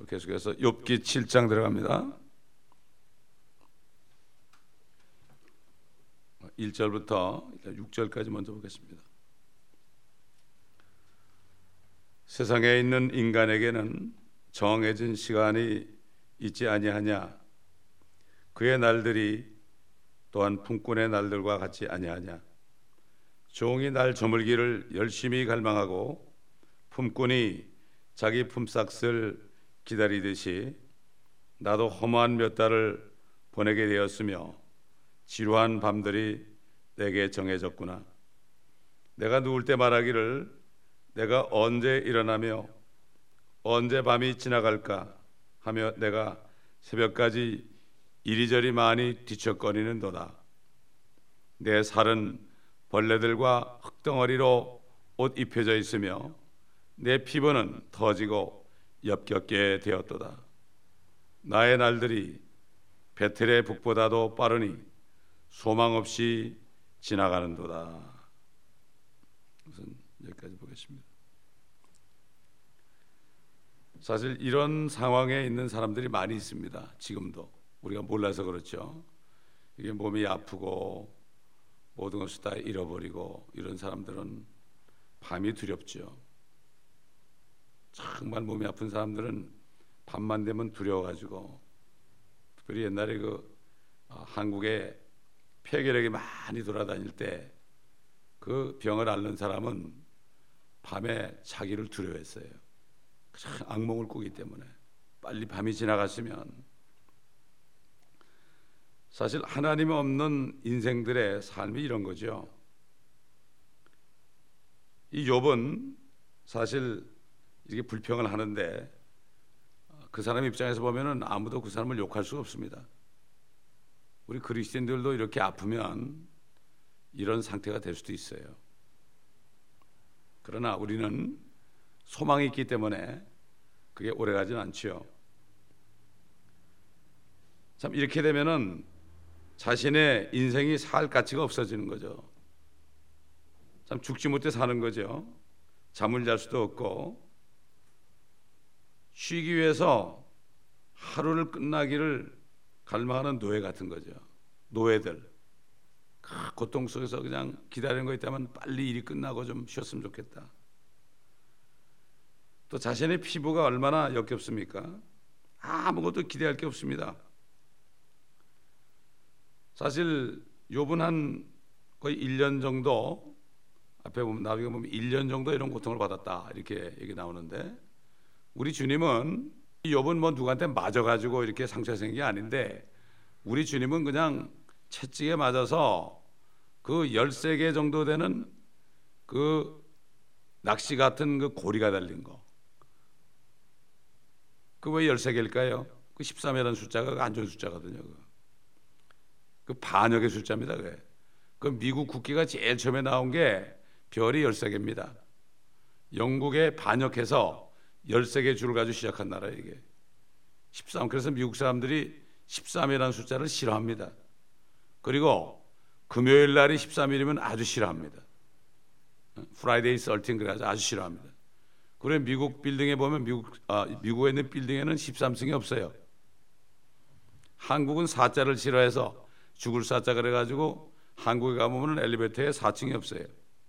계속해서 욥기 7장 들어갑니다. 1절부터 6절까지 먼저 보겠습니다. 세상에 있는 인간에게는 정해진 시간이 있지 아니하냐. 그의 날들이 또한 품꾼의 날들과 같지 아니하냐. 종이 날 저물기를 열심히 갈망하고 품꾼이 자기 품삯을 기다리듯이 나도 허무한 몇 달을 보내게 되었으며 지루한 밤들이 내게 정해졌구나. 내가 누울 때 말하기를 내가 언제 일어나며 언제 밤이 지나갈까 하며 내가 새벽까지 이리저리 많이 뒤척거리는도다. 내 살은 벌레들과 흙덩어리로 옷 입혀져 있으며 내 피부는 터지고 엽겹게 되었도다. 나의 날들이 베텔의 북보다도 빠르니 소망 없이 지나가는도다. 우선 여기까지 보겠습니다. 사실 이런 상황에 있는 사람들이 많이 있습니다. 지금도 우리가 몰라서 그렇죠. 이게 몸이 아프고 모든 것을 다 잃어버리고 이런 사람들은 밤이 두렵죠. 정말 몸이 아픈 사람들은 밤만 되면 두려워가지고, 특별히 옛날에 한국에 폐결핵이 많이 돌아다닐 때 그 병을 앓는 사람은 밤에 자기를 두려워했어요. 악몽을 꾸기 때문에 빨리 밤이 지나갔으면. 사실 하나님이 없는 인생들의 삶이 이런 거죠. 이 욥은 사실 이렇게 불평을 하는데 그 사람 입장에서 보면은 아무도 그 사람을 욕할 수가 없습니다. 우리 그리스도인들도 이렇게 아프면 이런 상태가 될 수도 있어요. 그러나 우리는 소망이 있기 때문에 그게 오래가지는 않지요. 참 이렇게 되면은 자신의 인생이 살 가치가 없어지는 거죠. 참 죽지 못해 사는 거죠. 잠을 잘 수도 없고 쉬기 위해서 하루를 끝나기를 갈망하는 노예 같은 거죠. 노예들 그 고통 속에서 그냥 기다리는 거 있다면 빨리 일이 끝나고 좀 쉬었으면 좋겠다. 또 자신의 피부가 얼마나 역겹습니까? 아무것도 기대할 게 없습니다. 사실 욥은 한 거의 1년 정도, 앞에 보면 나중에 보면 1년 정도 이런 고통을 받았다 이렇게 얘기 나오는데, 우리 주님은 이 욥은 뭐 누구한테 맞아가지고 이렇게 상처가 생긴 게 아닌데, 우리 주님은 그냥 채찍에 맞아서 그 13개 정도 되는 그 낚시 같은 그 고리가 달린 거, 그 왜 13개일까요? 그 13이라는 숫자가 안 좋은 숫자거든요. 그 반역의 숫자입니다. 그 미국 국기가 제일 처음에 나온 게 별이 13개입니다. 영국에 반역해서 13개 줄을 가지고 시작한 나라예요, 이게. 13. 그래서 미국 사람들이 13이라는 숫자를 싫어합니다. 그리고 금요일 날이 13일이면 아주 싫어합니다. 프라이데이 썰팅 그래가지고 아주 싫어합니다. 그래 미국 빌딩에 보면 미국에 있는 빌딩에는 13층이 없어요. 한국은 4자를 싫어해서 죽을 4자 그래가지고 한국에 가보면 엘리베이터에 4층이 없어요.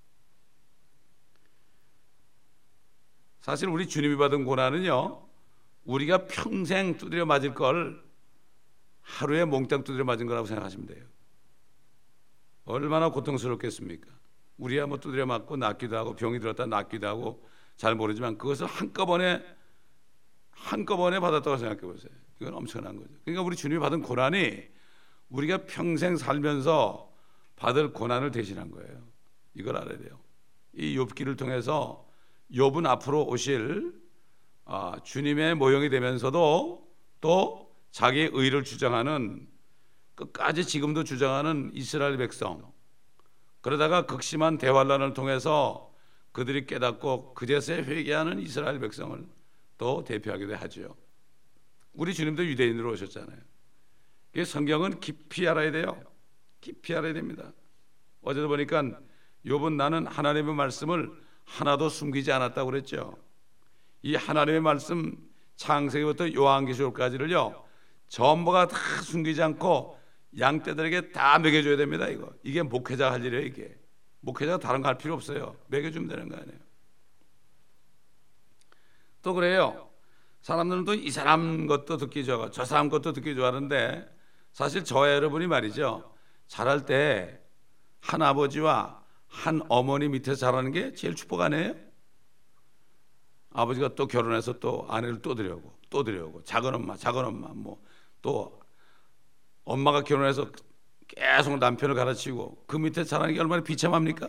사실 우리 주님이 받은 고난은요, 우리가 평생 두드려 맞을 걸 하루에 몽땅 두드려 맞은 거라고 생각하시면 돼요. 얼마나 고통스럽겠습니까? 우리야 뭐 두드려 맞고 낫기도 하고 병이 들었다 낫기도 하고 잘 모르지만 그것을 한꺼번에 받았다고 생각해 보세요. 이건 엄청난 거죠. 그러니까 우리 주님이 받은 고난이 우리가 평생 살면서 받을 고난을 대신한 거예요. 이걸 알아야 돼요. 이 욥기를 통해서 욥은 앞으로 오실 주님의 모형이 되면서도 또 자기의 의를 주장하는, 끝까지 지금도 주장하는 이스라엘 백성, 그러다가 극심한 대환란을 통해서 그들이 깨닫고 그제서야 회개하는 이스라엘 백성을 또 대표하기도 하죠. 우리 주님도 유대인으로 오셨잖아요. 성경은 깊이 알아야 돼요. 깊이 알아야 됩니다. 어제도 보니까 욥은 나는 하나님의 말씀을 하나도 숨기지 않았다고 그랬죠. 이 하나님의 말씀 창세기부터 요한계시록까지를요 전부가 다 숨기지 않고 양떼들에게 다 먹여줘야 됩니다. 이게 목회자가 할 일이에요. 이게 목회자가 다른 거 할 필요 없어요. 먹여주면 되는 거 아니에요. 또 그래요. 사람들은 또 이 사람 것도 듣기 좋아하고 저 사람 것도 듣기 좋아하는데, 사실 저 여러분이 말이죠, 자랄 때 한 아버지와 한 어머니 밑에서 자라는 게 제일 축복 아니에요? 아버지가 또 결혼해서 또 아내를 또 들여오고 작은 엄마 뭐 또 엄마가 결혼해서 계속 남편을 가르치고 그 밑에 자라는 게 얼마나 비참합니까?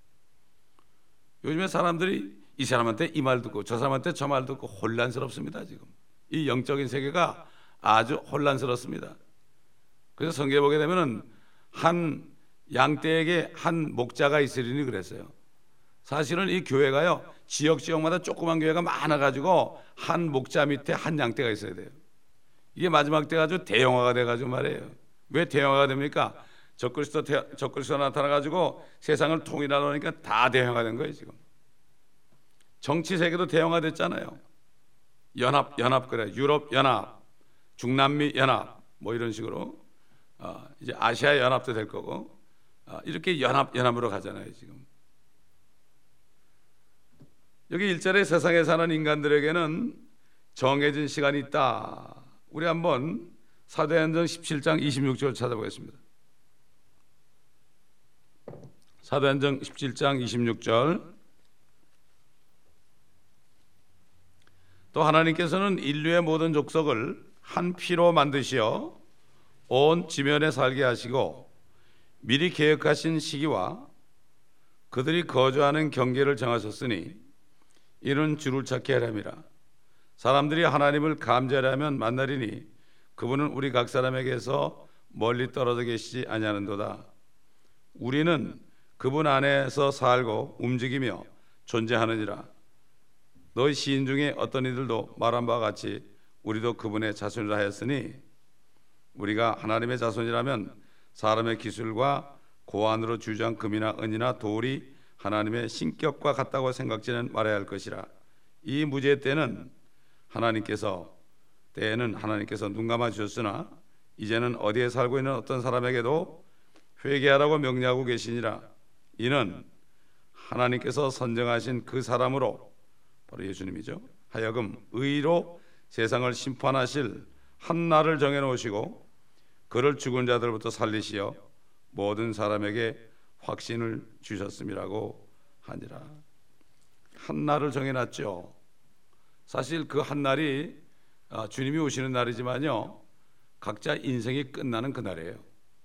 요즘에 사람들이 이 사람한테 이 말 듣고 저 사람한테 저 말 듣고 혼란스럽습니다. 지금 이 영적인 세계가 아주 혼란스럽습니다. 그래서 성경에 보게 되면은 한 양떼에게 한 목자가 있으리니 그랬어요. 사실은 이 교회가요 지역마다 조그만 교회가 많아가지고 한 목자 밑에 한 양떼가 있어야 돼요. 이게 마지막 때 가지고 대형화가 돼가지고 말이에요. 왜 대형화가 됩니까? 적그리스도 나타나가지고 세상을 통일하려니까 다 대형화가 된 거예요. 지금 정치 세계도 대형화됐잖아요. 연합 그래, 유럽 연합, 중남미 연합 뭐 이런 식으로 이제 아시아 연합도 될 거고 이렇게 연합으로 가잖아요. 지금 여기 1절에 세상에 사는 인간들에게는 정해진 시간이 있다. 우리 한번 사도행전 17장 26절 찾아보겠습니다. 사도행전 17장 26절. 또 하나님께서는 인류의 모든 족속을 한 피로 만드시어 온 지면에 살게 하시고 미리 계획하신 시기와 그들이 거주하는 경계를 정하셨으니 이는 주를 찾게 하람이라. 사람들이 하나님을 감지하려면 만나리니 그분은 우리 각 사람에게서 멀리 떨어져 계시지 아니하는도다. 우리는 그분 안에서 살고 움직이며 존재하느니라. 너희 시인 중에 어떤 이들도 말한 바와 같이 우리도 그분의 자손이라 하였으니 우리가 하나님의 자손이라면 사람의 기술과 고안으로 주장 금이나 은이나 돌이 하나님의 신격과 같다고 생각지는 말아야 할 것이라. 이 무죄 때는 하나님께서 눈 감아 주셨으나 이제는 어디에 살고 있는 어떤 사람에게도 회개하라고 명령하고 계시니라. 이는 하나님께서 선정하신 그 사람으로, 바로 예수님이죠, 하여금 의로 세상을 심판하실 한 날을 정해놓으시고 그를 죽은 자들부터 살리시어 모든 사람에게 확신을 주셨음이라고 하니라. 한 날을 정해놨죠. 사실 그 한 날이 주님이 오시는 날이지만요 각자 인생이 끝나는 그 날이에요.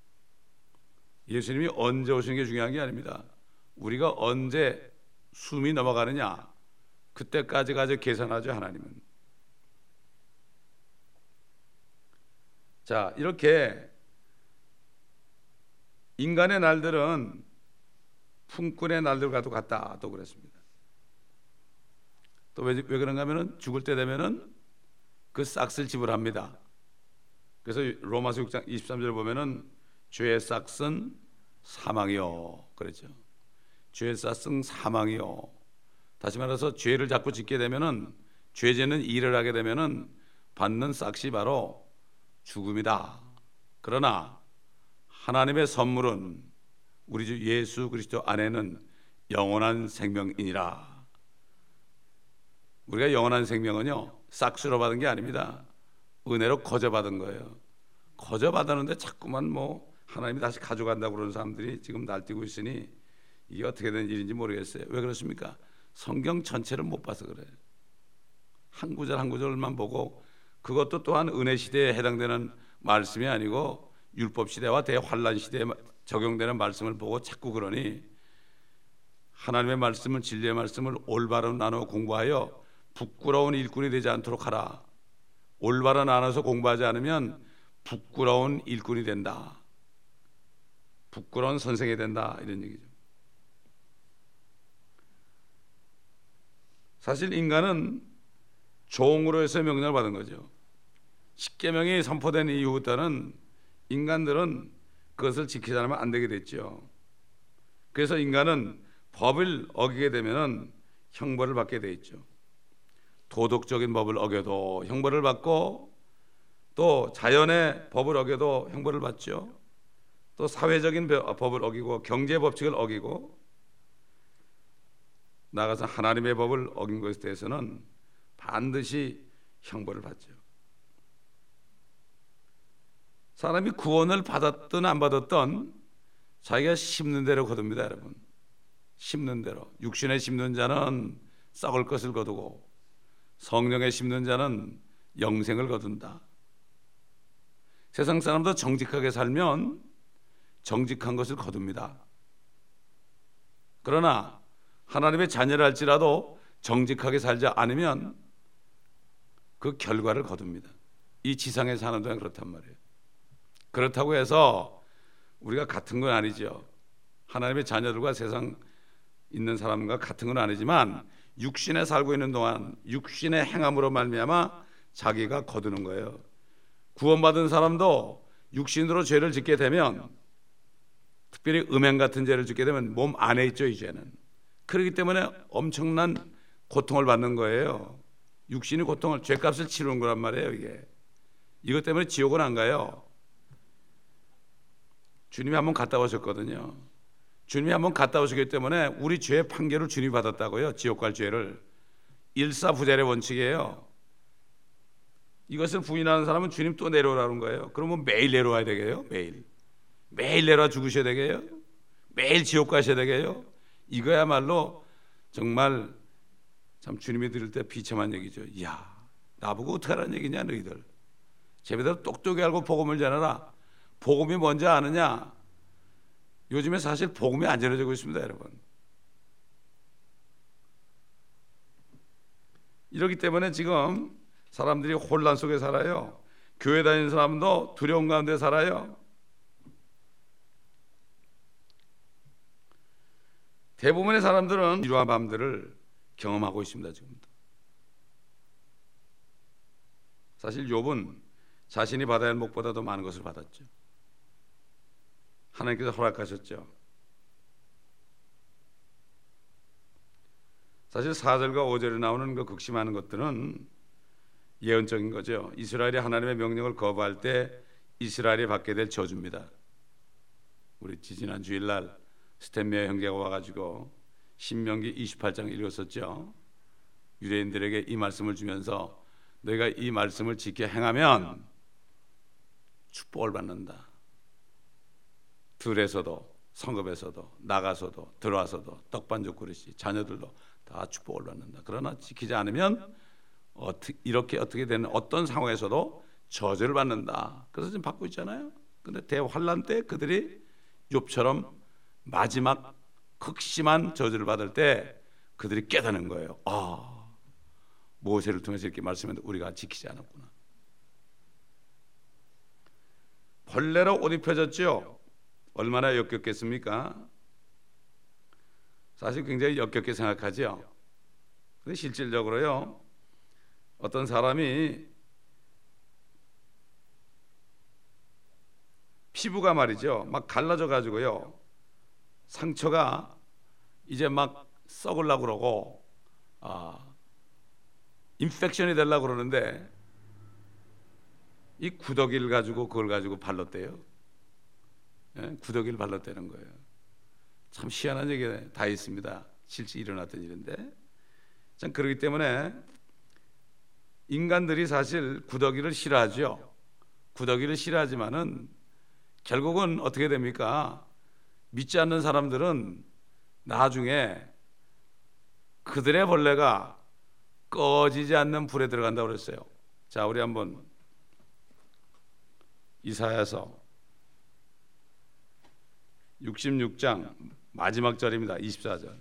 예수님이 언제 오시는 게 중요한 게 아닙니다. 우리가 언제 숨이 넘어가느냐 그때까지 가지고 계산하죠. 하나님은. 자, 이렇게 인간의 날들은 품꾼의 날들과도 같다 또 그랬습니다. 또 왜 그런가 하면은 죽을 때 되면은 그 싹을 지불합니다. 그래서 로마서 6장 23절 보면은 죄의 싹은 사망이요 그랬죠. 죄의 싹은 사망이요. 다시 말해서 죄를 자꾸 짓게 되면은 죄 짓는 일을 하게 되면은 받는 싹이 바로 죽음이다. 그러나 하나님의 선물은 우리 주 예수 그리스도 안에는 영원한 생명이니라. 우리가 영원한 생명은요 싹수로 받은 게 아닙니다. 은혜로 거저 받은 거예요. 거저 받았는데 자꾸만 뭐 하나님이 다시 가져간다고 그러는 사람들이 지금 날뛰고 있으니 이게 어떻게 된 일인지 모르겠어요. 왜 그렇습니까? 성경 전체를 못 봐서 그래요. 한 구절 한 구절만 보고, 그것도 또한 은혜 시대에 해당되는 말씀이 아니고 율법 시대와 대환란 시대에 적용되는 말씀을 보고 자꾸 그러니 하나님의 말씀은, 진리의 말씀을 올바로 나눠 공부하여 부끄러운 일꾼이 되지 않도록 하라. 올바로 나눠서 공부하지 않으면 부끄러운 일꾼이 된다. 부끄러운 선생이 된다. 이런 얘기죠. 사실 인간은 종으로 해서 명령을 받은 거죠. 십계명이 선포된 이후부터는 인간들은 그것을 지키지 않으면 안 되게 됐죠. 그래서 인간은 법을 어기게 되면 형벌을 받게 돼 있죠. 도덕적인 법을 어겨도 형벌을 받고, 또 자연의 법을 어겨도 형벌을 받죠. 또 사회적인 법을 어기고 경제 법칙을 어기고 나아가서 하나님의 법을 어긴 것에 대해서는 반드시 형벌을 받죠. 사람이 구원을 받았든 안 받았든 자기가 심는 대로 거둡니다, 여러분. 심는 대로. 육신에 심는 자는 썩을 것을 거두고 성령에 심는 자는 영생을 거둔다. 세상 사람도 정직하게 살면 정직한 것을 거둡니다. 그러나 하나님의 자녀를 할지라도 정직하게 살지 않으면 그 결과를 거둡니다. 이 지상에 사는 동안 그렇단 말이에요. 그렇다고 해서 우리가 같은 건 아니죠. 하나님의 자녀들과 세상 있는 사람과 같은 건 아니지만 육신에 살고 있는 동안 육신의 행함으로 말미암아 자기가 거두는 거예요. 구원받은 사람도 육신으로 죄를 짓게 되면, 특별히 음행 같은 죄를 짓게 되면 몸 안에 있죠, 이 죄는. 그렇기 때문에 엄청난 고통을 받는 거예요. 육신이 고통을, 죄값을 치르는 거란 말이에요. 이게 이것 때문에 지옥은 안 가요. 주님이 한번 갔다 오셨거든요. 주님이 한번 갔다 오셨기 때문에 우리 죄의 판결을 주님이 받았다고요. 지옥 갈 죄를. 일사부재의 원칙이에요. 이것을 부인하는 사람은 주님 또 내려오라는 거예요. 그러면 매일 내려와야 되게요? 매일 내려와 죽으셔야 되게요? 매일 지옥 가셔야 되게요? 이거야말로 정말 참 주님이 들을 때 비참한 얘기죠. 이야, 나보고 어떻게 하라는 얘기냐 너희들. 제대로 똑똑히 알고 복음을 전하라. 복음이 뭔지 아느냐? 요즘에 사실 복음이 안 전해지고 있습니다, 여러분. 이렇기 때문에 지금 사람들이 혼란 속에 살아요. 교회 다니는 사람도 두려움 가운데 살아요. 대부분의 사람들은 이러한 밤들을 경험하고 있습니다, 지금도. 사실 욥은 자신이 받아야 할 목보다도 많은 것을 받았죠. 하나님께서 허락하셨죠. 사실 4절과 5절에 나오는 그 극심한 것들은 예언적인 거죠. 이스라엘이 하나님의 명령을 거부할 때 이스라엘이 받게 될 저주입니다. 우리 지난 주일날 스탠메어 형제가 와가지고 신명기 28장 읽었었죠. 유대인들에게 이 말씀을 주면서 너희가 이 말씀을 지켜 행하면 축복을 받는다. 들에서도 성읍에서도 나가서도 들어와서도 떡반죽 그릇이 자녀들도 다 축복을 받는다. 그러나 지키지 않으면 이렇게 어떻게 되는 어떤 상황에서도 저주를 받는다. 그래서 지금 받고 있잖아요. 근데 대환란 때 그들이 욥처럼 마지막 극심한 저주를 받을 때 그들이 깨닫는 거예요. 모세를 통해서 이렇게 말씀했는데 우리가 지키지 않았구나. 벌레로 옷 입혀졌죠. 얼마나 역겹겠습니까? 사실 굉장히 역겹게 생각하죠. 근데 실질적으로요, 어떤 사람이 피부가 말이죠, 막 갈라져 가지고요, 상처가 이제 막 썩으려고 그러고 인펙션이 되려고 그러는데 이 구더기를 가지고 그걸 가지고 발랐대요. 예? 구더기를 발랐다는 거예요. 참 희한한 얘기가 다 있습니다. 실제 일어났던 일인데. 참 그렇기 때문에 인간들이 사실 구더기를 싫어하죠. 구더기를 싫어하지만은 결국은 어떻게 됩니까? 믿지 않는 사람들은 나중에 그들의 벌레가 꺼지지 않는 불에 들어간다고 그랬어요. 자, 우리 한번 이사야서 66장 마지막 절입니다. 24절.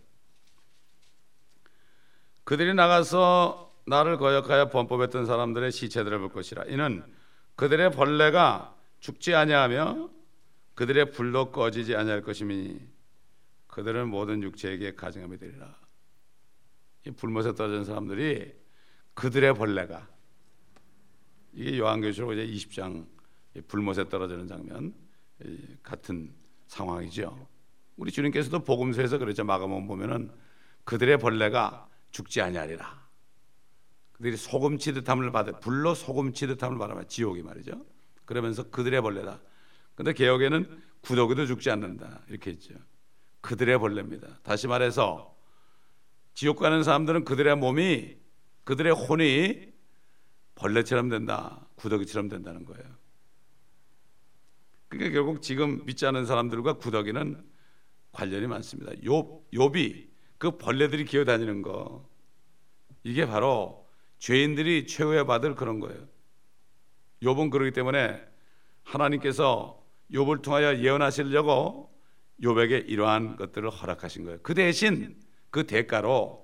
그들이 나가서 나를 거역하여 범법했던 사람들의 시체들을 볼 것이라. 이는 그들의 벌레가 죽지 아니하며 그들의 불도 꺼지지 아니할 것이니 그들은 모든 육체에게 가증함이 되리라. 이 불못에 떨어진 사람들이 그들의 벌레가, 이게 요한계시록 이제 20장 불못에 떨어지는 장면 같은 상황이죠. 우리 주님께서도 복음서에서 그랬죠. 마가복음 보면은 그들의 벌레가 죽지 아니하리라. 그들이 소금 치듯함을 받아 불로 소금 치듯함을 받아 지옥이 말이죠. 그러면서 그들의 벌레다. 근데 개혁에는 구더기도 죽지 않는다 이렇게 했죠. 그들의 벌레입니다. 다시 말해서 지옥 가는 사람들은 그들의 몸이 그들의 혼이 벌레처럼 된다, 구더기처럼 된다는 거예요. 그러니까 결국 지금 믿지 않는 사람들과 구더기는 관련이 많습니다. 욥이 그 벌레들이 기어다니는 거, 이게 바로 죄인들이 최후에 받을 그런 거예요. 욥은 그러기 때문에 하나님께서 욥을 통하여 예언하시려고 욥에게 이러한 것들을 허락하신 거예요. 그 대신 그 대가로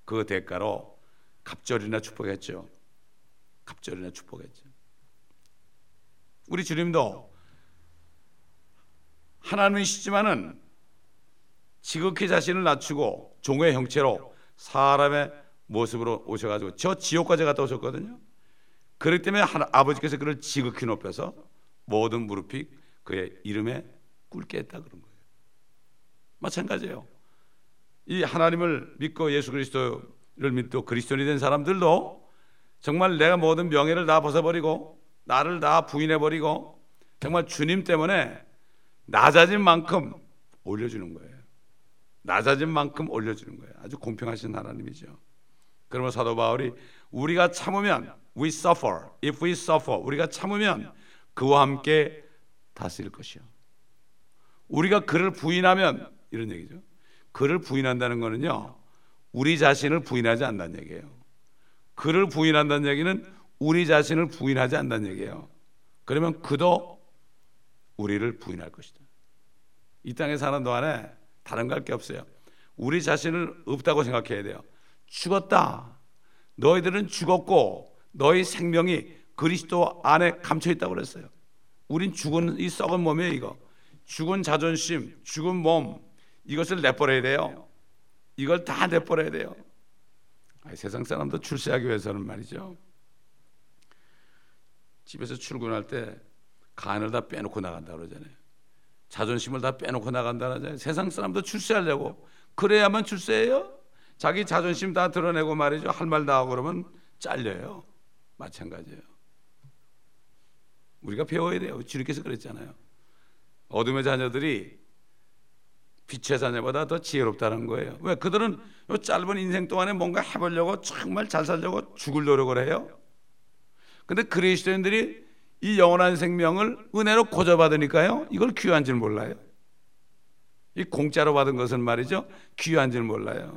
갑절이나 축복했죠. 갑절이나 축복했죠. 우리 주님도 하나님이시지만은 지극히 자신을 낮추고 종의 형체로 사람의 모습으로 오셔가지고 저 지옥까지 갔다 오셨거든요. 그렇기 때문에 아버지께서 그를 지극히 높여서 모든 무릎이 그의 이름에 꿇게 했다 그런 거예요. 마찬가지예요. 이 하나님을 믿고 예수 그리스도를 믿고 그리스도인이 된 사람들도 정말 내가 모든 명예를 다 벗어버리고 나를 다 부인해버리고 정말 주님 때문에 낮아진 만큼 올려주는 거예요. 낮아진 만큼 올려주는 거예요. 아주 공평하신 하나님이죠. 그러면 사도 바울이 우리가 참으면 we suffer, if we suffer, 우리가 참으면 그와 함께 다스릴 것이요. 우리가 그를 부인하면 이런 얘기죠. 그를 부인한다는 거는요, 우리 자신을 부인하지 않는다는 얘기예요. 그를 부인한다는 얘기는 우리 자신을 부인하지 않는다는 얘기예요. 그러면 그도 우리를 부인할 것이다. 이 땅에 사는 동안에 다른 거 할 게 없어요. 우리 자신을 없다고 생각해야 돼요. 죽었다. 너희들은 죽었고 너희 생명이 그리스도 안에 감춰 있다고 그랬어요. 우린 죽은 이 썩은 몸이에요. 이거 죽은 자존심, 죽은 몸, 이것을 내버려야 돼요. 이걸 다 내버려야 돼요. 세상 사람도 출세하기 위해서는 말이죠, 집에서 출근할 때 간을 다 빼놓고 나간다 그러잖아요. 자존심을 다 빼놓고 나간다 그러잖아요. 세상 사람도 출세하려고 그래야만 출세해요. 자기 자존심 다 드러내고 말이죠, 할 말 다 하고 그러면 잘려요. 마찬가지예요. 우리가 배워야 돼요. 주님께서 그랬잖아요. 어둠의 자녀들이 빛의 자녀보다 더 지혜롭다는 거예요. 왜? 그들은 이 짧은 인생 동안에 뭔가 해보려고 정말 잘 살려고 죽을 노력을 해요. 근데 그리스도인들이 이 영원한 생명을 은혜로 고져받으니까요, 이걸 귀한 줄 몰라요. 이 공짜로 받은 것은 말이죠, 귀한 줄 몰라요.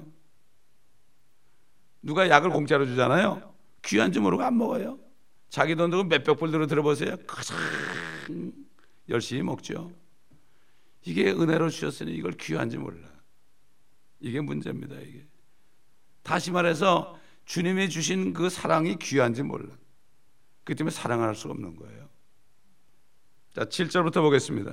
누가 약을 공짜로 주잖아요. 귀한 줄 모르고 안 먹어요. 자기 돈 들고 몇백 불 들어보세요. 가장 열심히 먹죠. 이게 은혜로 주셨으니 이걸 귀한 줄 몰라. 이게 문제입니다. 이게 다시 말해서 주님이 주신 그 사랑이 귀한 줄 몰라. 그렇기 때문에 사랑을 할 수가 없는 거예요. 자, 7절부터 보겠습니다.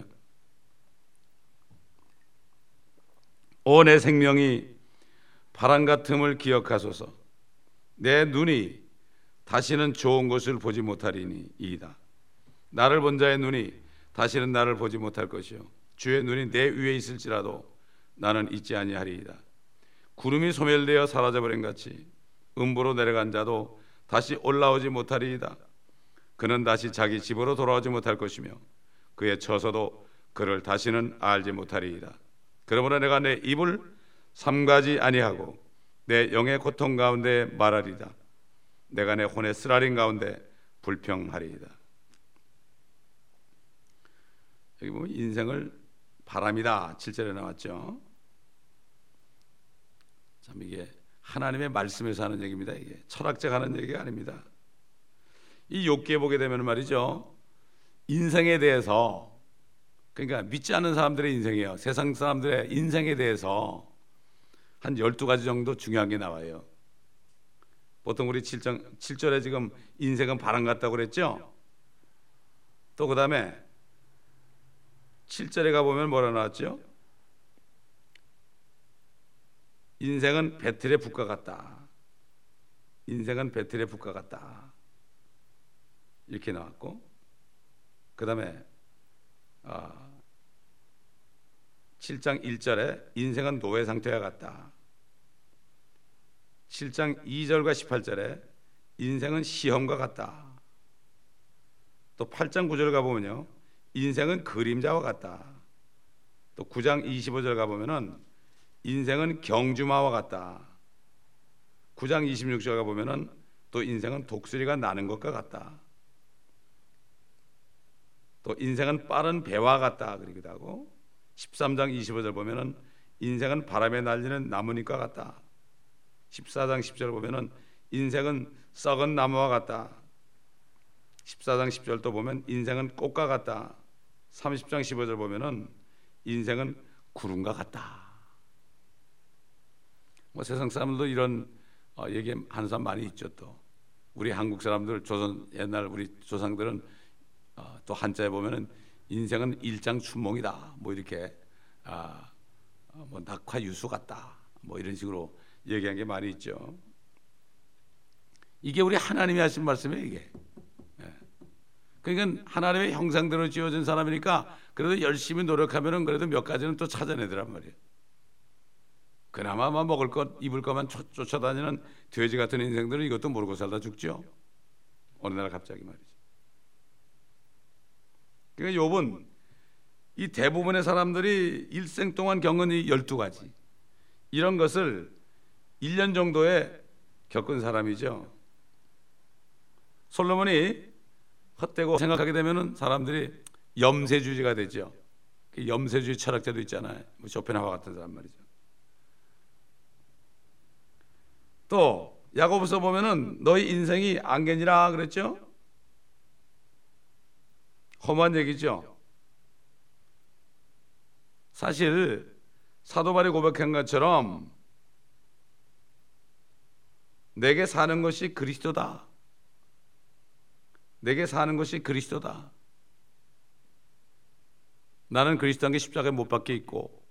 오 내 생명이 바람 같음을 기억하소서. 내 눈이 다시는 좋은 것을 보지 못하리니 이이다. 나를 본 자의 눈이 다시는 나를 보지 못할 것이요 주의 눈이 내 위에 있을지라도 나는 잊지 아니하리이다. 구름이 소멸되어 사라져버린 같이 음부로 내려간 자도 다시 올라오지 못하리이다. 그는 다시 자기 집으로 돌아오지 못할 것이며 그의 처소도 그를 다시는 알지 못하리이다. 그러므로 내가 내 입을 삼가지 아니하고 내 영의 고통 가운데 말하리이다. 내가 내 혼의 쓰라린 가운데 불평하리이다. 여기 보면 인생을 바람이다 7절에 나왔죠. 참 이게 하나님의 말씀에서 하는 얘기입니다. 이게 철학자가 하는 얘기가 아닙니다. 이 욥기에 보게 되면 말이죠, 인생에 대해서, 그러니까 믿지 않는 사람들의 인생이에요. 세상 사람들의 인생에 대해서 한 12가지 정도 중요한 게 나와요. 보통 우리 7절에 지금 인생은 바람 같다고 그랬죠. 또 그 다음에 7절에 가보면 뭐라 나왔죠? 인생은 배틀의 붓과 같다. 인생은 배틀의 붓과 같다. 이렇게 나왔고, 그 다음에 7장 1절에 인생은 노예 상태와 같다. 7장 2절과 18절에 인생은 시험과 같다. 또 8장 9절 가보면요, 인생은 그림자와 같다. 또 9장 25절 가보면은 인생은 경주마와 같다. 9장 26절 가보면은 또 인생은 독수리가 나는 것과 같다. 또 인생은 빠른 배와 같다 그러기도 하고, 13장 25절 보면은 인생은 바람에 날리는 나뭇잎과 같다. 14장 10절 보면은 인생은 썩은 나무와 같다. 14장 10절 또 보면 인생은 꽃과 같다. 30장 15절 보면은 인생은 구름과 같다. 뭐 세상 사람들도 이런 얘기 하는 사람 많이 있죠. 또 우리 한국 사람들, 조선 옛날 우리 조상들은 또 한자에 보면은 인생은 일장춘몽이다. 뭐 이렇게 뭐 낙화유수 같다. 뭐 이런 식으로 얘기한 게 많이 있죠. 이게 우리 하나님이 하신 말씀이에요. 이게. 그러니까 하나님의 형상대로 지어진 사람이니까 그래도 열심히 노력하면은 그래도 몇 가지는 또 찾아내더란 말이에요. 그나마 먹을 것, 입을 것만 쫓아다니는 돼지 같은 인생들은 이것도 모르고 살다 죽죠. 어느 날 갑자기 말이죠. 그러니까 욥은 이 대부분의 사람들이 일생 동안 겪은 이 12가지 이런 것을 1년 정도에 겪은 사람이죠. 솔로몬이 헛되고 생각하게 되면은 사람들이 염세주의가 되죠. 염세주의 철학자도 있잖아요. 뭐 쇼펜하우어 같은 사람 말이죠. 또 야고보서 보면은 너희 인생이 안개니라 그랬죠. 험한 얘기죠. 사실 사도 바울이 고백한 것처럼 내게 사는 것이 그리스도다. 내게 사는 것이 그리스도다. 나는 그리스도 안에 십자가에 못 박혀 있고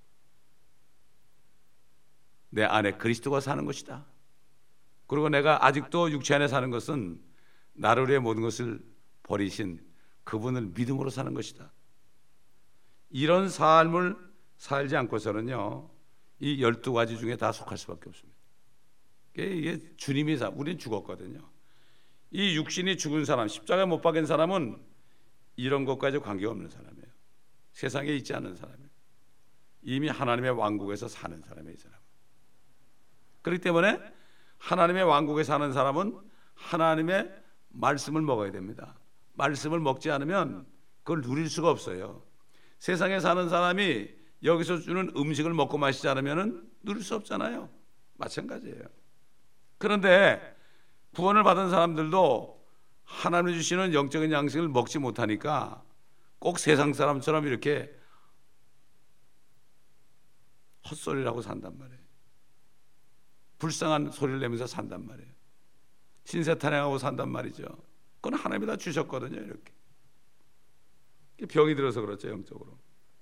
내 안에 그리스도가 사는 것이다. 그리고 내가 아직도 육체 안에 사는 것은 나를 위해 모든 것을 버리신 그분을 믿음으로 사는 것이다. 이런 삶을 살지 않고서는요, 이 12가지 중에 다 속할 수밖에 없습니다. 이게 주님이 우리는 죽었거든요. 이 육신이 죽은 사람, 십자가에 못 박힌 사람은 이런 것까지 관계가 없는 사람이에요. 세상에 있지 않은 사람이에요. 이미 하나님의 왕국에서 사는 사람이에요. 이 사람은. 그렇기 때문에 하나님의 왕국에 사는 사람은 하나님의 말씀을 먹어야 됩니다. 말씀을 먹지 않으면 그걸 누릴 수가 없어요. 세상에 사는 사람이 여기서 주는 음식을 먹고 마시지 않으면 누릴 수 없잖아요. 마찬가지예요. 그런데 구원을 받은 사람들도 하나님이 주시는 영적인 양식을 먹지 못하니까 꼭 세상 사람처럼 이렇게 헛소리를 하고 산단 말이에요. 불쌍한 소리를 내면서 산단 말이에요. 신세 탄핵하고 산단 말이죠. 그건 하나님이 다 주셨거든요. 이렇게 병이 들어서 그렇죠. 영적으로.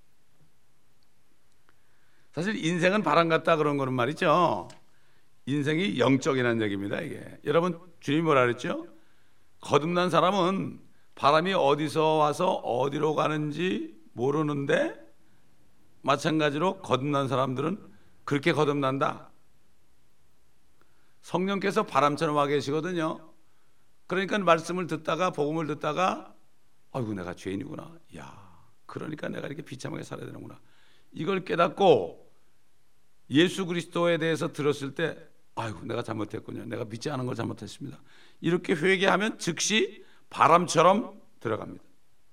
사실 인생은 바람 같다 그런 거는 말이죠. 인생이 영적이라는 얘기입니다. 이게 여러분 주님이 뭐라 그랬죠? 거듭난 사람은 바람이 어디서 와서 어디로 가는지 모르는데 마찬가지로 거듭난 사람들은 그렇게 거듭난다. 성령께서 바람처럼 와 계시거든요. 그러니까 말씀을 듣다가 복음을 듣다가 아이고 내가 죄인이구나. 야, 그러니까 내가 이렇게 비참하게 살아야 되는구나. 이걸 깨닫고 예수 그리스도에 대해서 들었을 때 아이고 내가 잘못했군요. 내가 믿지 않은 걸 잘못했습니다. 이렇게 회개하면 즉시 바람처럼 들어갑니다.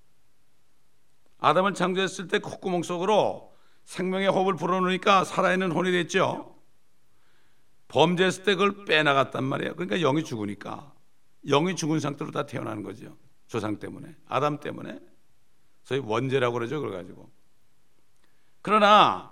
아담을 창조했을 때 콧구멍 속으로 생명의 호흡을 불어넣으니까 살아있는 혼이 됐죠. 범죄했을 때 그걸 빼나갔단 말이에요. 그러니까 영이 죽으니까 영이 죽은 상태로 다 태어나는 거죠. 조상 때문에, 아담 때문에. 소위 원죄라고 그러죠. 그래가지고. 그러나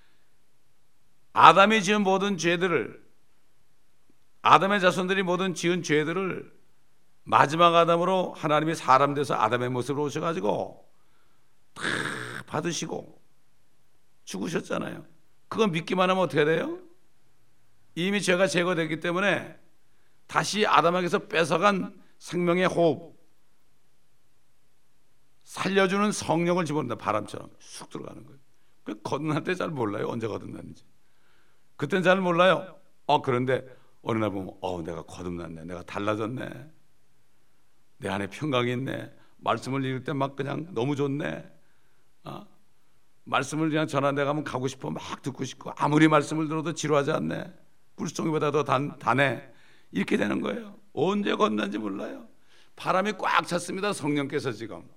아담이 지은 모든 죄들을, 아담의 자손들이 모든 지은 죄들을 마지막 아담으로 하나님이 사람 돼서 아담의 모습으로 오셔가지고 다 받으시고 죽으셨잖아요. 그거 믿기만 하면 어떻게 돼요? 이미 죄가 제거됐기 때문에 다시 아담에게서 뺏어간 생명의 호흡, 살려주는 성령을 집어넣는다. 바람처럼 쑥 들어가는 거예요. 그 거듭날 때 잘 몰라요. 언제 거듭났는지. 그때는 잘 몰라요. 그런데 어느 날 보면 내가 거듭났네, 내가 달라졌네, 내 안에 평강이 있네, 말씀을 읽을 때 막 그냥 너무 좋네, 말씀을 그냥 전한 데 가면 가고 싶어, 막 듣고 싶고, 아무리 말씀을 들어도 지루하지 않네, 꿀송이보다 더 단해, 이렇게 되는 거예요. 언제 건넌지 몰라요. 바람이 꽉 찼습니다. 성령께서 지금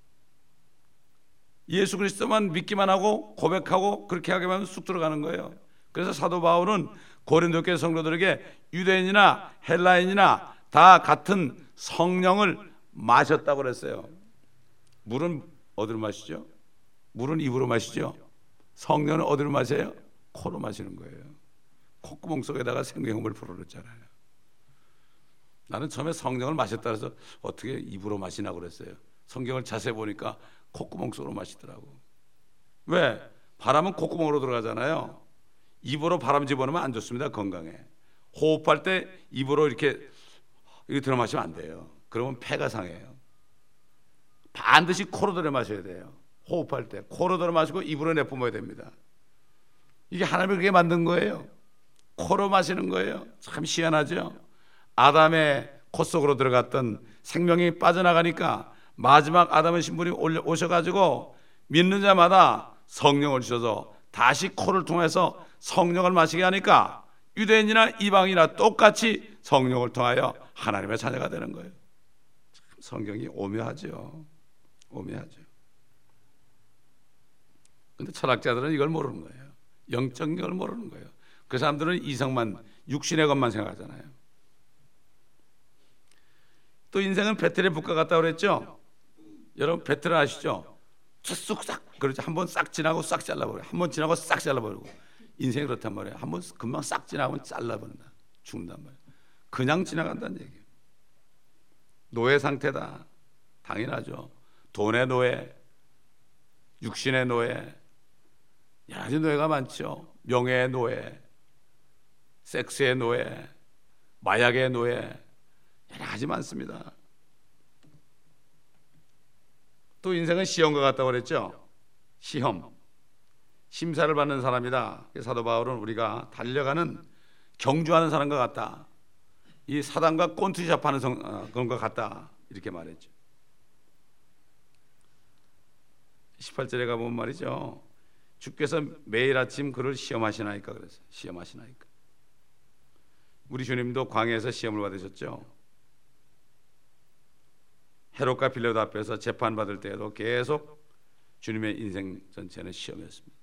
예수 그리스도만 믿기만 하고 고백하고 그렇게 하기만 쑥 들어가는 거예요. 그래서 사도 바울은 고린도 교회 성도들에게 유대인이나 헬라인이나 다 같은 성령을 마셨다고 그랬어요. 물은 어디로 마시죠? 물은 입으로 마시죠. 성령은 어디로 마셔요? 코로 마시는 거예요. 콧구멍 속에다가 생명을 불어넣잖아요. 나는 처음에 성령을 마셨다 해서 어떻게 입으로 마시냐고 그랬어요. 성경을 자세히 보니까 콧구멍 속으로 마시더라고. 왜? 바람은 콧구멍으로 들어가잖아요. 입으로 바람 집어넣으면 안 좋습니다. 건강에. 호흡할 때 입으로 이렇게 들어 마시면 안 돼요. 그러면 폐가 상해요. 반드시 코로 들어 마셔야 돼요. 호흡할 때 코로 들어 마시고 입으로 내뿜어야 됩니다. 이게 하나님이 그렇게 만든 거예요. 코로 마시는 거예요. 참 희한하죠. 아담의 코 속으로 들어갔던 생명이 빠져나가니까 마지막 아담의 신분이 오셔가지고 믿는 자마다 성령을 주셔서 다시 코를 통해서 성령을 마시게 하니까 유대인이나 이방인이나 똑같이 성령을 통하여 하나님의 자녀가 되는 거예요. 참 성경이 오묘하죠. 오묘하죠. 근데 철학자들은 이걸 모르는 거예요. 영적인 걸 모르는 거예요. 그 사람들은 이성만, 육신의 것만 생각하잖아요. 또 인생은 배틀의 북과 같다고 그랬죠. 여러분 배틀 아시죠? 쑥싹 그렇죠. 한번 싹 지나고 싹 잘라버려. 한번 지나고 싹 잘라버리고. 인생이 그렇단 말이에요. 한번 금방 싹 지나가면 잘라버린다. 죽는단 말이에요. 그냥 지나간다는 얘기예요. 노예 상태다. 당연하죠. 돈의 노예, 육신의 노예, 여러 가지 노예가 많죠. 명예의 노예, 섹스의 노예, 마약의 노예, 여러 가지 많습니다. 또 인생은 시험과 같다고 그랬죠. 시험, 심사를 받는 사람이다. 사도 바울은 우리가 달려가는 경주하는 사람과 같다. 이 사단과 꼰투잡하는 그런 것 같다. 이렇게 말했죠. 18절에 가보면 말이죠. 주께서 매일 아침 그를 시험하시나이까 그랬어요. 시험하시나이까. 우리 주님도 광야에서 시험을 받으셨죠. 헤롯과 빌라도 앞에서 재판받을 때에도 계속 주님의 인생 전체는 시험이었습니다.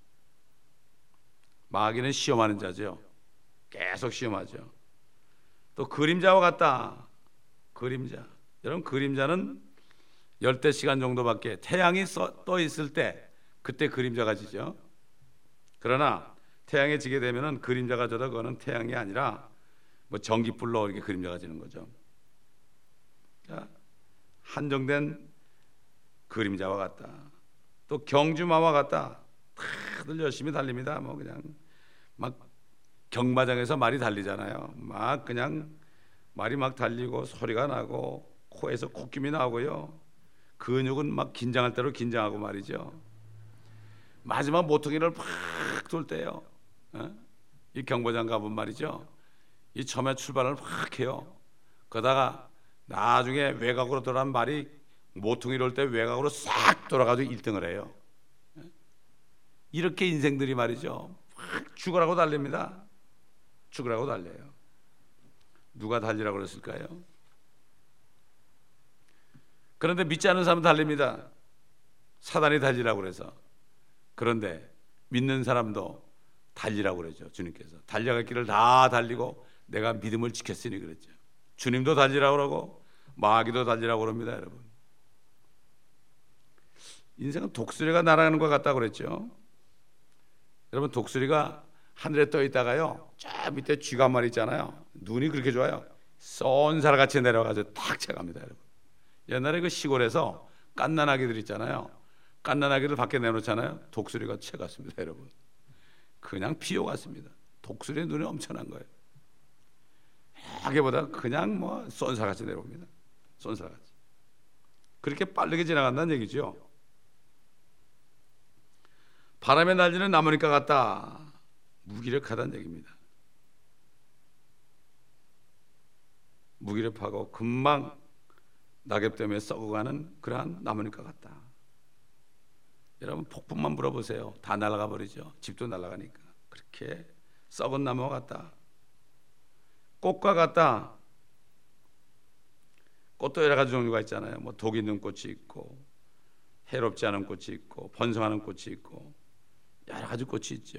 마귀는 시험하는 자죠. 계속 시험하죠. 또 그림자와 같다. 그림자. 여러분 그림자는 열대 시간 정도밖에 태양이 떠 있을 때 그때 그림자가 지죠. 그러나 태양이 지게 되면은 그림자가 져도 그거는 태양이 아니라 뭐 전기불로 이렇게 그림자가 지는 거죠. 한정된 그림자와 같다. 또 경주마와 같다. 다들 열심히 달립니다. 뭐 그냥 막 경마장에서 말이 달리잖아요. 막 그냥 말이 막 달리고 소리가 나고 코에서 콧김이 나오고요. 근육은 막 긴장할 대로 긴장하고 말이죠. 마지막 모퉁이를 팍 돌 때요. 이 경보장 가본 말이죠. 이 처음에 출발을 팍 해요. 그러다가 나중에 외곽으로 돌아간 말이 모퉁이를 올 때 외곽으로 싹 돌아가지고 1등을 해요. 이렇게 인생들이 말이죠. 막 죽으라고 달립니다. 죽으라고 달려요. 누가 달리라고 그랬을까요? 그런데 믿지 않는 사람은 달립니다. 사단이 달리라고 그래서. 그런데 믿는 사람도 달리라고 그러죠. 주님께서 달려갈 길을 다 달리고 내가 믿음을 지켰으니 그랬죠. 주님도 달리라고 그러고 마귀도 달리라고 그럽니다. 여러분 인생은 독수리가 날아가는 것 같다고 그랬죠. 여러분 독수리가 하늘에 떠 있다가요 저 밑에 쥐가 한 마리 있잖아요. 눈이 그렇게 좋아요. 쏜살같이 내려가서 탁 채갑니다. 여러분 옛날에 그 시골에서 갓난아기들 있잖아요. 갓난아기를 밖에 내놓잖아요. 독수리가 채갔습니다. 여러분 그냥 피어갔습니다. 독수리의 눈이 엄청난 거예요. 하게보다 그냥 뭐 쏜살같이 내려옵니다. 쏜살같이 그렇게 빠르게 지나간다는 얘기죠. 바람에 날리는 나뭇잎과 같다. 무기력하다는 얘기입니다. 무기력하고 금방 낙엽 때문에 썩어가는 그러한 나뭇잎과 같다. 여러분 폭풍만 불어보세요. 다 날아가 버리죠. 집도 날아가니까. 그렇게 썩은 나무와 같다. 꽃과 같다. 꽃도 여러 가지 종류가 있잖아요. 뭐 독 있는 꽃이 있고 해롭지 않은 꽃이 있고 번성하는 꽃이 있고 여러 가지 꽃이 있죠.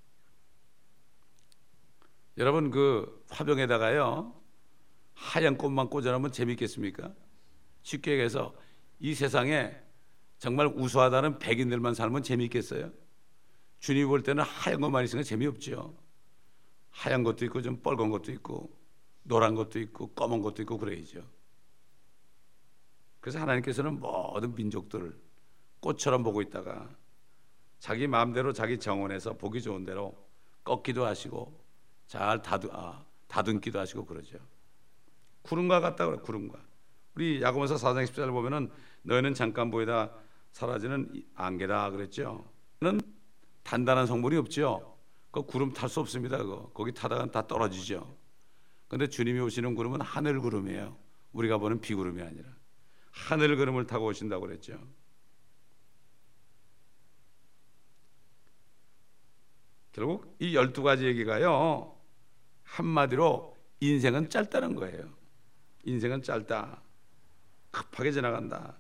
여러분 그 화병에다가요 하얀 꽃만 꽂아놓으면 재밌겠습니까? 쉽게 얘기해서 이 세상에 정말 우수하다는 백인들만 살면 재미있겠어요? 주님이 볼 때는 하얀 것만 있으면 재미없죠. 하얀 것도 있고 좀 빨간 것도 있고 노란 것도 있고 검은 것도 있고 그래야죠. 그래서 하나님께서는 모든 민족들을 꽃처럼 보고 있다가 자기 마음대로 자기 정원에서 보기 좋은 대로 꺾기도 하시고 잘 다듬기도 하시고 그러죠. 구름과 같다 그래. 구름과. 우리 야고보서 4장 10절을 보면은 너희는 잠깐 보이다 사라지는 안개다 그랬죠. 는 단단한 성분이 없죠. 그 구름 탈 수 없습니다. 거기 타다가 다 떨어지죠. 그런데 주님이 오시는 구름은 하늘 구름이에요. 우리가 보는 비구름이 아니라 하늘 구름을 타고 오신다고 그랬죠. 결국 이 12가지 얘기가요 한마디로 인생은 짧다는 거예요. 인생은 짧다. 급하게 지나간다.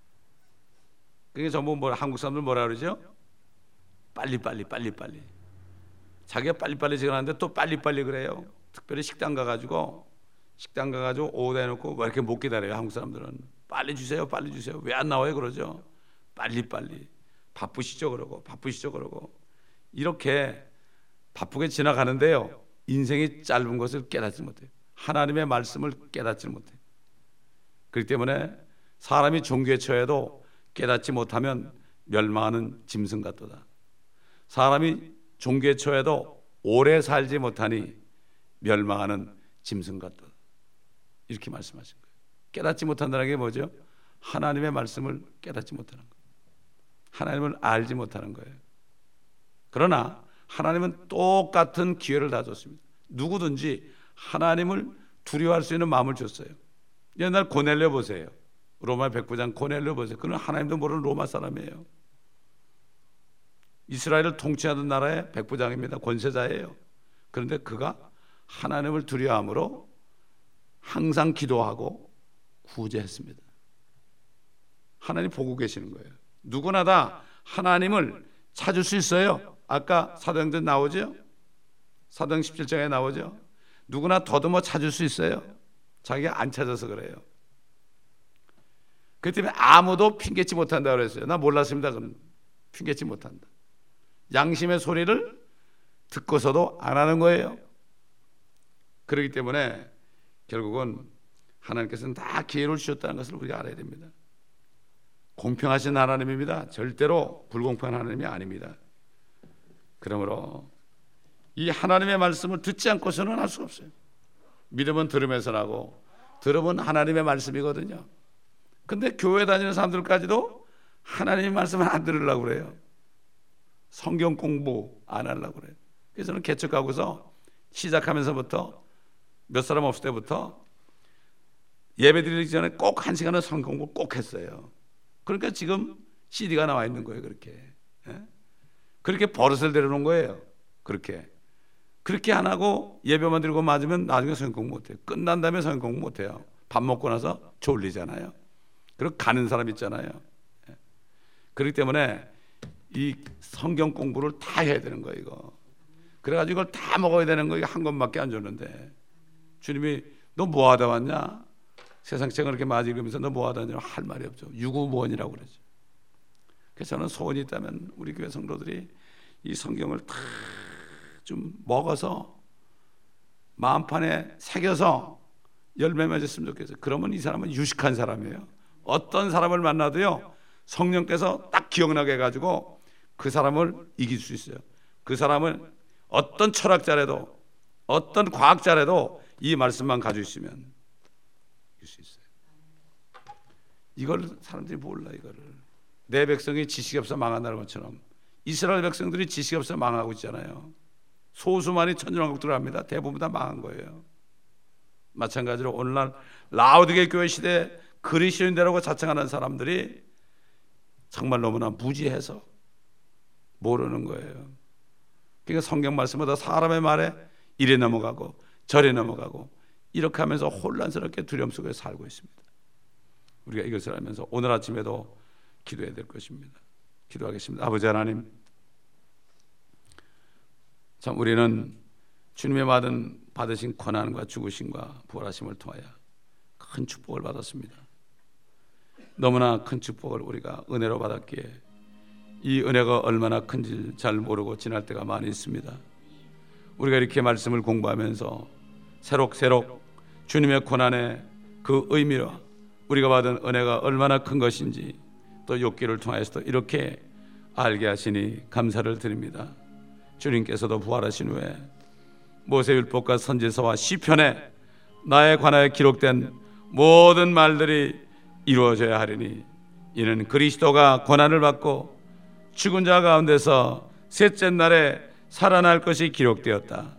그게 전부 한국 사람들 뭐라 그러죠? 빨리빨리. 자기가 빨리빨리 지나가는데 또 빨리빨리 그래요. 특별히 식당 가가지고 오다 해놓고 왜 이렇게 못 기다려요? 한국 사람들은 빨리 주세요. 왜 안 나와요? 그러죠. 빨리빨리. 바쁘시죠 그러고 이렇게 바쁘게 지나가는데요 인생이 짧은 것을 깨닫지 못해요. 하나님의 말씀을 깨닫지 못해요. 그렇기 때문에 사람이 종교에 처해도 깨닫지 못하면 멸망하는 짐승 같도다. 사람이 종교에 처해도 오래 살지 못하니 멸망하는 짐승 같도다. 이렇게 말씀하신 거예요. 깨닫지 못한다는 게 뭐죠? 하나님의 말씀을 깨닫지 못하는 거예요. 하나님을 알지 못하는 거예요. 그러나 하나님은 똑같은 기회를 다 줬습니다. 누구든지 하나님을 두려워할 수 있는 마음을 줬어요. 옛날 고넬료 보세요. 로마 백부장 고넬료 보세요. 그는 하나님도 모르는 로마 사람이에요. 이스라엘을 통치하던 나라의 백부장입니다. 권세자예요. 그런데 그가 하나님을 두려워함으로 항상 기도하고 구제했습니다. 하나님 보고 계시는 거예요. 누구나 다 하나님을 찾을 수 있어요. 아까 사도행전 나오죠? 사도행 17장에 나오죠? 누구나 더듬어 찾을 수 있어요. 자기가 안 찾아서 그래요. 그 때문에 아무도 핑계치 못한다고 그랬어요. 나 몰랐습니다. 그럼 핑계치 못한다. 양심의 소리를 듣고서도 안 하는 거예요. 그렇기 때문에 결국은 하나님께서는 다 기회를 주셨다는 것을 우리가 알아야 됩니다. 공평하신 하나님입니다. 절대로 불공평한 하나님이 아닙니다. 그러므로 이 하나님의 말씀을 듣지 않고서는 할 수가 없어요. 믿음은 들음에서 나고 들음은 하나님의 말씀이거든요. 근데 교회 다니는 사람들까지도 하나님의 말씀을 안 들으려고 그래요. 성경 공부 안 하려고 그래요. 그래서 저는 개척하고서 시작하면서부터 몇 사람 없을 때부터 예배 드리기 전에 꼭 1시간은 성경 공부 꼭 했어요. 그러니까 지금 CD가 나와 있는 거예요. 그렇게 버릇을 들여놓은 거예요. 그렇게 안 하고 예배만 드리고 맞으면 나중에 성경 공부 못해요. 끝난 다음에 성경 공부 못해요. 밥 먹고 나서 졸리잖아요. 그리고 가는 사람 있잖아요. 그렇기 때문에 이 성경 공부를 다 해야 되는 거예요. 이거. 그래가지고 이걸 다 먹어야 되는 거. 이거 한 권밖에 안 줬는데 주님이 너 뭐 하다 왔냐? 세상 책을 이렇게 많이 읽으면서 너 뭐 하다 왔냐? 할 말이 없죠. 유구무원이라고 그러죠. 그래서 저는 소원이 있다면 우리 교회 성도들이 이 성경을 다 좀 먹어서 마음판에 새겨서 열매 맺었으면 좋겠어요. 그러면 이 사람은 유식한 사람이에요. 어떤 사람을 만나도요 성령께서 딱 기억나게 해가지고 그 사람을 이길 수 있어요. 그 사람은 어떤 철학자라도 어떤 과학자라도 이 말씀만 가지고 있으면 이길 수 있어요. 이걸 사람들이 몰라. 이거를 내 백성이 지식이 없어 망한다는 것처럼 이스라엘 백성들이 지식이 없어 망하고 있잖아요. 소수만이 천년왕국 들어갑니다. 대부분 다 망한 거예요. 마찬가지로 오늘날 라오디게 교회 시대에 그리스도인이라고 자청하는 사람들이 정말 너무나 무지해서 모르는 거예요. 그러니까 성경 말씀보다 사람의 말에 이래 넘어가고 저래 넘어가고 이렇게 하면서 혼란스럽게 두려움 속에 살고 있습니다. 우리가 이것을 알면서 오늘 아침에도 기도해야 될 것입니다. 기도하겠습니다. 아버지 하나님, 참 우리는 주님의 받으신 고난과 죽으심과 부활하심을 통하여 큰 축복을 받았습니다. 너무나 큰 축복을 우리가 은혜로 받았기에 이 은혜가 얼마나 큰지 잘 모르고 지날 때가 많이 있습니다. 우리가 이렇게 말씀을 공부하면서 새록새록 주님의 고난의 그 의미와 우리가 받은 은혜가 얼마나 큰 것인지 또 욥기를 통해서도 이렇게 알게 하시니 감사를 드립니다. 주님께서도 부활하신 후에 모세율법과 선지서와 시편에 나에 관하여 기록된 모든 말들이 이루어져야 하리니 이는 그리스도가 고난을 받고 죽은 자 가운데서 셋째 날에 살아날 것이 기록되었다.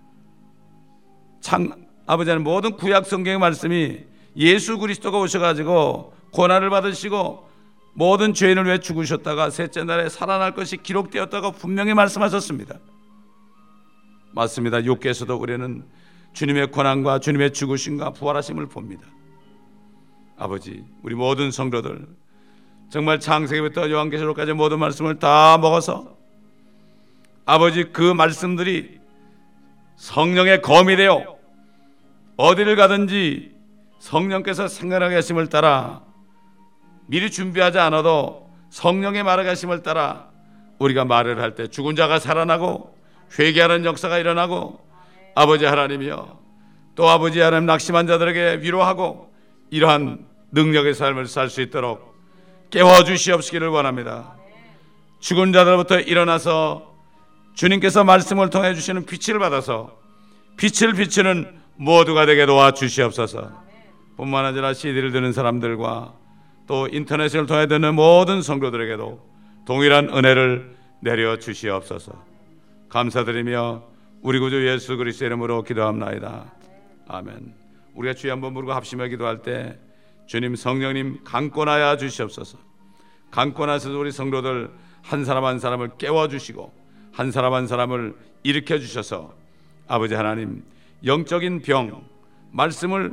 아버지 하나님, 모든 구약 성경의 말씀이 예수 그리스도가 오셔가지고 고난을 받으시고 모든 죄인을 위해 죽으셨다가 셋째 날에 살아날 것이 기록되었다고 분명히 말씀하셨습니다. 맞습니다. 욥기에서도 우리는 주님의 고난과 주님의 죽으심과 부활하심을 봅니다. 아버지, 우리 모든 성도들 정말 창세기부터 요한계시록까지 모든 말씀을 다 먹어서 아버지 그 말씀들이 성령의 검이 되어 어디를 가든지 성령께서 생각하게 하심을 따라 미리 준비하지 않아도 성령의 말하게 하심을 따라 우리가 말을 할 때 죽은 자가 살아나고 회개하는 역사가 일어나고 아버지 하나님이여 또 아버지 하나님 낙심한 자들에게 위로하고 이러한 능력의 삶을 살 수 있도록 깨워주시옵시기를 원합니다. 죽은 자들부터 일어나서 주님께서 말씀을 통해 주시는 빛을 받아서 빛을 비추는 모두가 되게 도와주시옵소서. 뿐만 아니라 CD를 듣는 사람들과 또 인터넷을 통해 듣는 모든 성도들에게도 동일한 은혜를 내려주시옵소서. 감사드리며 우리 구주 예수 그리스도의 이름으로 기도합나이다. 아멘. 우리가 주여 한번 부르고 합심하여 기도할 때 주님 성령님 강권하여 주시옵소서. 강권하셔서 우리 성도들 한 사람 한 사람을 깨워주시고 한 사람 한 사람을 일으켜 주셔서 아버지 하나님 영적인 병 말씀의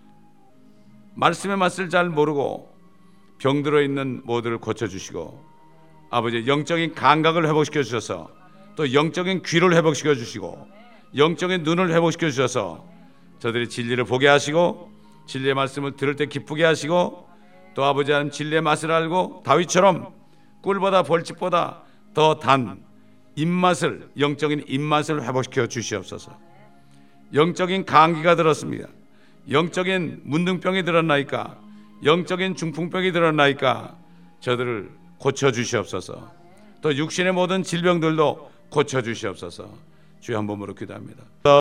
맛을 잘 모르고 병들어 있는 모두를 고쳐주시고 아버지 영적인 감각을 회복시켜 주셔서 또 영적인 귀를 회복시켜 주시고 영적인 눈을 회복시켜 주셔서 저들이 진리를 보게 하시고 진리의 말씀을 들을 때 기쁘게 하시고 또 아버지 하나님 진리의 맛을 알고 다윗처럼 꿀보다 벌집보다 더 단 입맛을 영적인 입맛을 회복시켜 주시옵소서. 영적인 감기가 들었습니다. 영적인 문둥병이 들었나이까 영적인 중풍병이 들었나이까 저들을 고쳐주시옵소서. 또 육신의 모든 질병들도 고쳐주시옵소서. 주여 한 번으로 기도합니다.